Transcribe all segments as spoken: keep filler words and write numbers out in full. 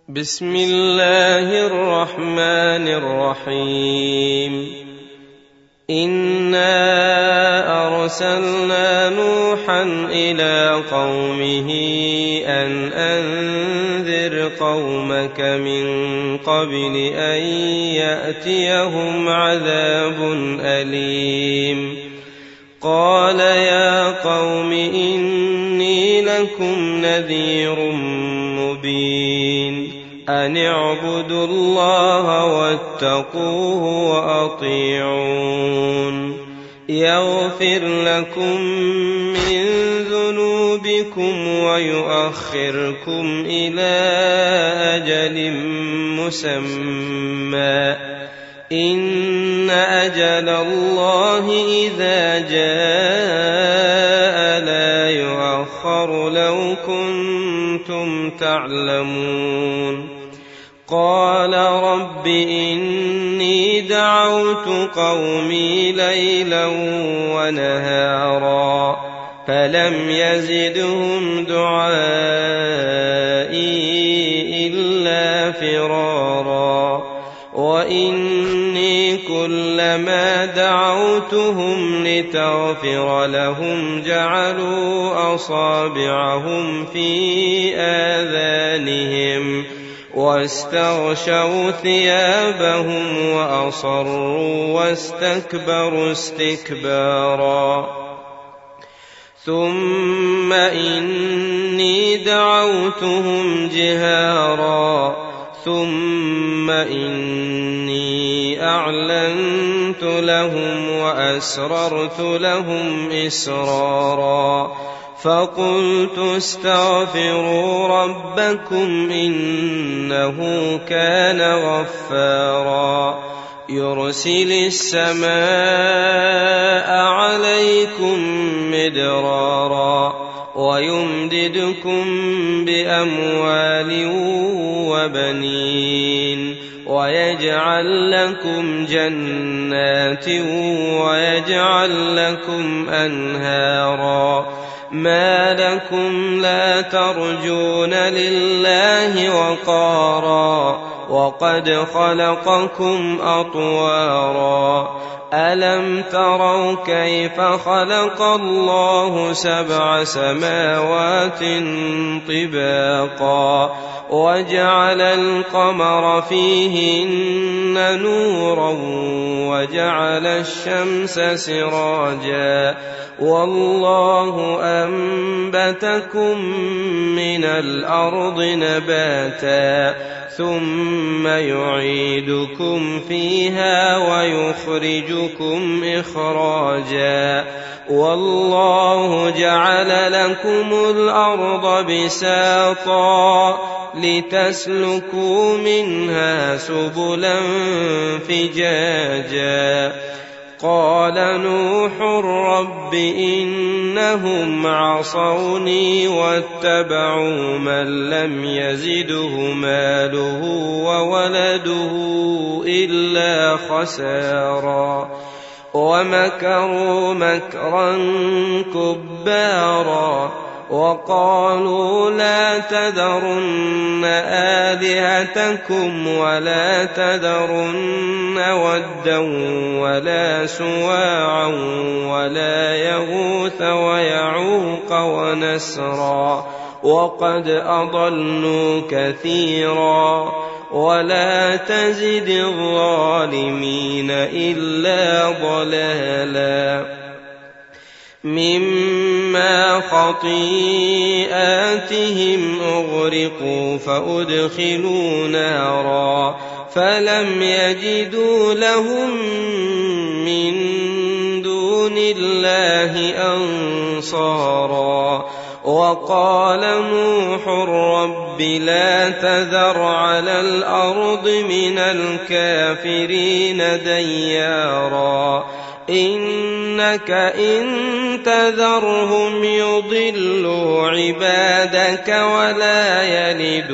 بسم الله الرحمن الرحيم إنا أرسلنا نوحا إلى قومه أن أنذر قومك من قبل أن يأتيهم عذاب أليم قال يا قوم إني لكم نذير مبين أن اعبدوا الله واتقوه وأطيعون يغفر لكم من ذنوبكم ويؤخركم إلى أجل مسمى إن أجل الله إذا جاء لا يؤخر لو كنتم تعلمون قال رب إني دعوت قومي ليلا ونهارا فلم يزدهم دعائي إلا فرارا وإني كلما دعوتهم لتغفر لهم جعلوا أصابعهم في آذانهم واستغشوا ثيابهم وأصروا واستكبروا استكبارا ثم إني دعوتهم جهارا ثم إني أعلنت لهم وأسررت لهم إسرارا فقلت استغفروا ربكم إنه كان غفارا يرسل السماء عليكم مدرارا ويمددكم بأموال وبنين ويجعل لكم جنات ويجعل لكم أنهارا ما لكم لا ترجون لله وقارا وقد خلقكم أطوارا ألم تروا كيف خلق الله سبع سماوات طباقا وجعل القمر فيهن نورا وجعل الشمس سراجا والله أنبتكم من الأرض نباتا ثم يعيدكم فيها ويخرجكم إخراجا والله جعل لكم الأرض بساطا لتسلكوا منها سبلا فجاجا قال نوح رب إنهم عصوني واتبعوا من لم يزده ماله وولده إلا خسارا ومكروا مكرا كبارا وقالوا لا تذرن آلهتكم ولا تذرن ودا ولا سواعا ولا يغوث ويعوق ونسرا وقد أضلوا كثيرا ولا تزد الظالمين إلا ضلالا مما خطيئاتهم أغرقوا فأدخلوا نارا فلم يجدوا لهم من دون الله أنصارا وقال نوح رب لا تذر على الأرض من الكافرين ديارا إنك إن تذرهم يضلوا عبادك ولا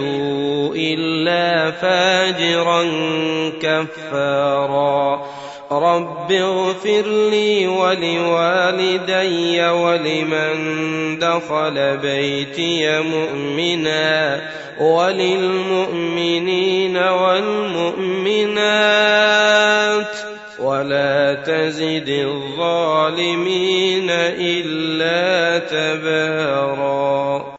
يلدوا إلا فاجرا كفارا رب اغفر لي ولوالدي ولمن دخل بيتي مؤمنا وللمؤمنين والمؤمنات ولا تزد الظالمين إلا تباراً.